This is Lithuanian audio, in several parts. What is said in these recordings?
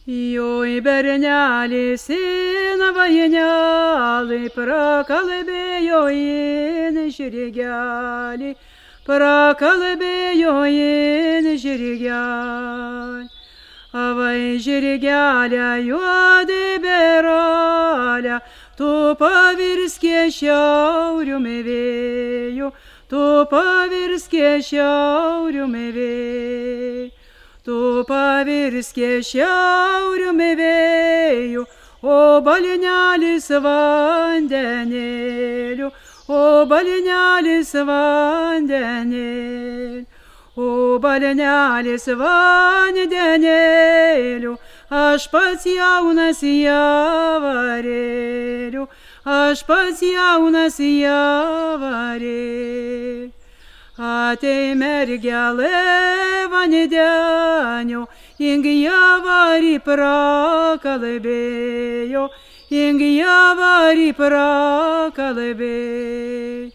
Joj bernelį sina vainelį, prakalbėjo in žirgelį, prakalbėjo in žirgelį. Avai žirgelę juodai beralę, tu pavirskė šiauriumi vėju, tu pavirskė šiauriumi vėju. Tu pavirskė šiauriumi vėju, o balnelis vandenėliu, o balnelis vandenėliu, o balnelis vandenėliu, aš pats jaunas javarėliu, aš pats jaunas javarėliu. Atei mergelė vandeniu, ing javarį prakalbėjo, ing javarį prakalbėjo.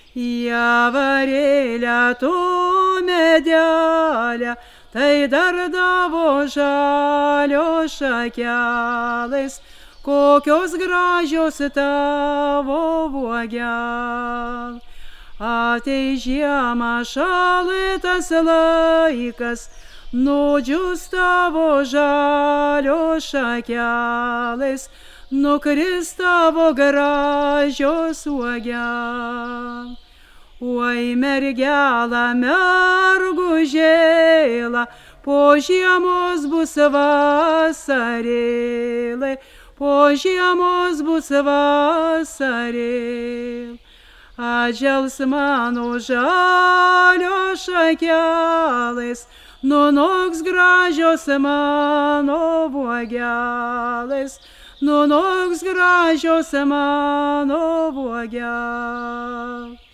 Javarėlę tu medelę, tai dardavo žalio šakelės, kokios gražios tavo uogelės. Atei žiemą šaltas laikas, nudžius tavo žalio šakelės, nukris tavo gražios uogelės. Oi mergelė mergužėla, po žiemos bus vasarėlė, po žiemos bus vasarėlė. Atžels mano žalio šakelės, nunoks gražios mano uogelės, nunoks gražios mano uogelės.